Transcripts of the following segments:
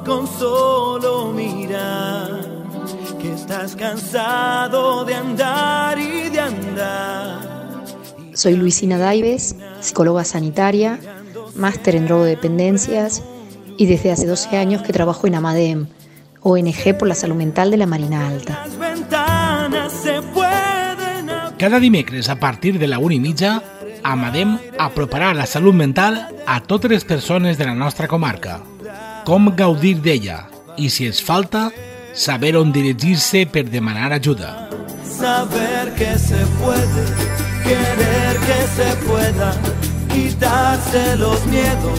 con solo mirar, que estás cansado de andar y de andar. Soy Luisina Daives, psicóloga sanitaria, máster en drogodependencias y desde hace 12 años que trabajo en Amadem, ONG por la salud mental de la Marina Alta. Cada dimecres a partir de la 1:30, Amadem aproparà la salut mental a totes les persones de la nostra comarca. Com gaudir d'ella i, si es falta, saber on dirigir-se per demanar ajuda. Saber que se puede, querer que se pueda, quitarse los miedos,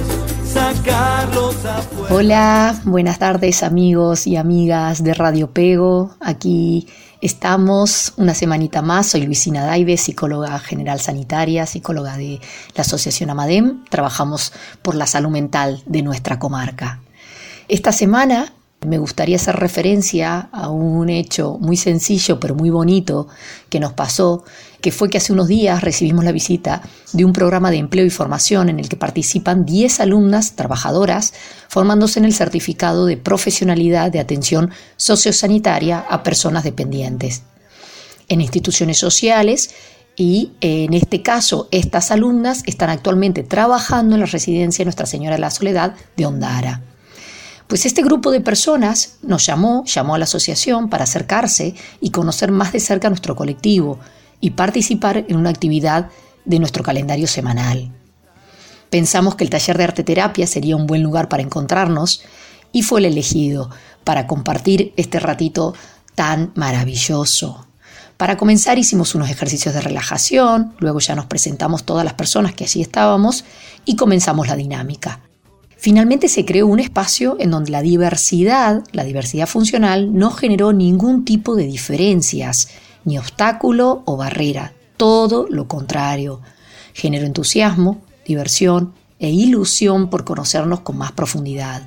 sacarlos afuera. Hola, buenas tardes amigos y amigas de Radio Pego. Aquí estamos una semanita más. Soy Luisina Daives, psicóloga general sanitaria, psicóloga de la Asociación Amadem. Trabajamos por la salud mental de nuestra comarca. Esta semana me gustaría hacer referencia a un hecho muy sencillo pero muy bonito que nos pasó, que fue que hace unos días recibimos la visita de un programa de empleo y formación en el que participan 10 alumnas trabajadoras formándose en el certificado de profesionalidad de atención sociosanitaria a personas dependientes en instituciones sociales. Y en este caso, estas alumnas están actualmente trabajando en la residencia Nuestra Señora de la Soledad de Ondara. Pues este grupo de personas nos llamó a la asociación para acercarse y conocer más de cerca nuestro colectivo y participar en una actividad de nuestro calendario semanal. Pensamos que el taller de arteterapia sería un buen lugar para encontrarnos y fue el elegido para compartir este ratito tan maravilloso. Para comenzar hicimos unos ejercicios de relajación, luego ya nos presentamos todas las personas que allí estábamos y comenzamos la dinámica. Finalmente se creó un espacio en donde la diversidad funcional no generó ningún tipo de diferencias, ni obstáculo o barrera, todo lo contrario. Generó entusiasmo, diversión e ilusión por conocernos con más profundidad.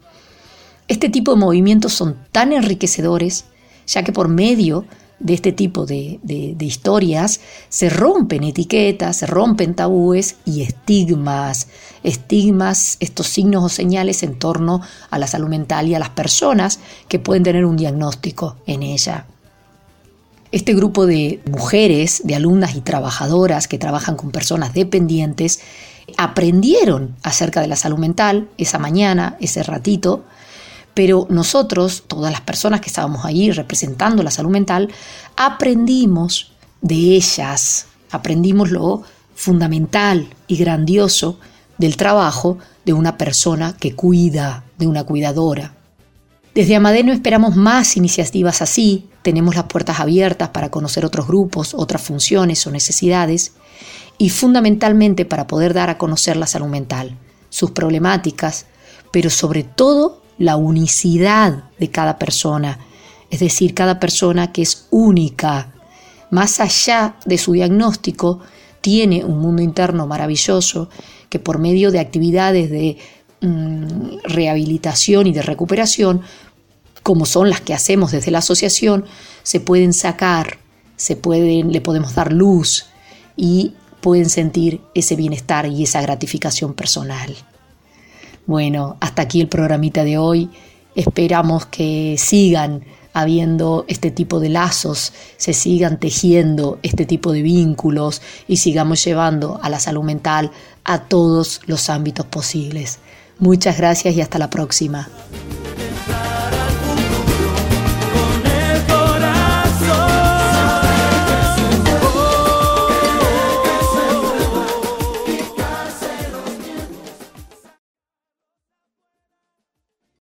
Este tipo de movimientos son tan enriquecedores, ya que por medio de este tipo de historias se rompen etiquetas, se rompen tabúes y estigmas, estos signos o señales en torno a la salud mental y a las personas que pueden tener un diagnóstico en ella. Este grupo de mujeres, de alumnas y trabajadoras que trabajan con personas dependientes, aprendieron acerca de la salud mental esa mañana, ese ratito, pero nosotros, todas las personas que estábamos allí representando la salud mental, aprendimos de ellas, aprendimos lo fundamental y grandioso del trabajo de una persona que cuida, de una cuidadora. Desde Amadem esperamos más iniciativas así, tenemos las puertas abiertas para conocer otros grupos, otras funciones o necesidades y fundamentalmente para poder dar a conocer la salud mental, sus problemáticas, pero sobre todo la unicidad de cada persona, es decir, cada persona que es única, más allá de su diagnóstico, tiene un mundo interno maravilloso que por medio de actividades de rehabilitación y de recuperación, como son las que hacemos desde la asociación, se pueden sacar, le podemos dar luz y pueden sentir ese bienestar y esa gratificación personal. Bueno, hasta aquí el programita de hoy. Esperamos que sigan habiendo este tipo de lazos, se sigan tejiendo este tipo de vínculos y sigamos llevando a la salud mental a todos los ámbitos posibles. Muchas gracias y hasta la próxima.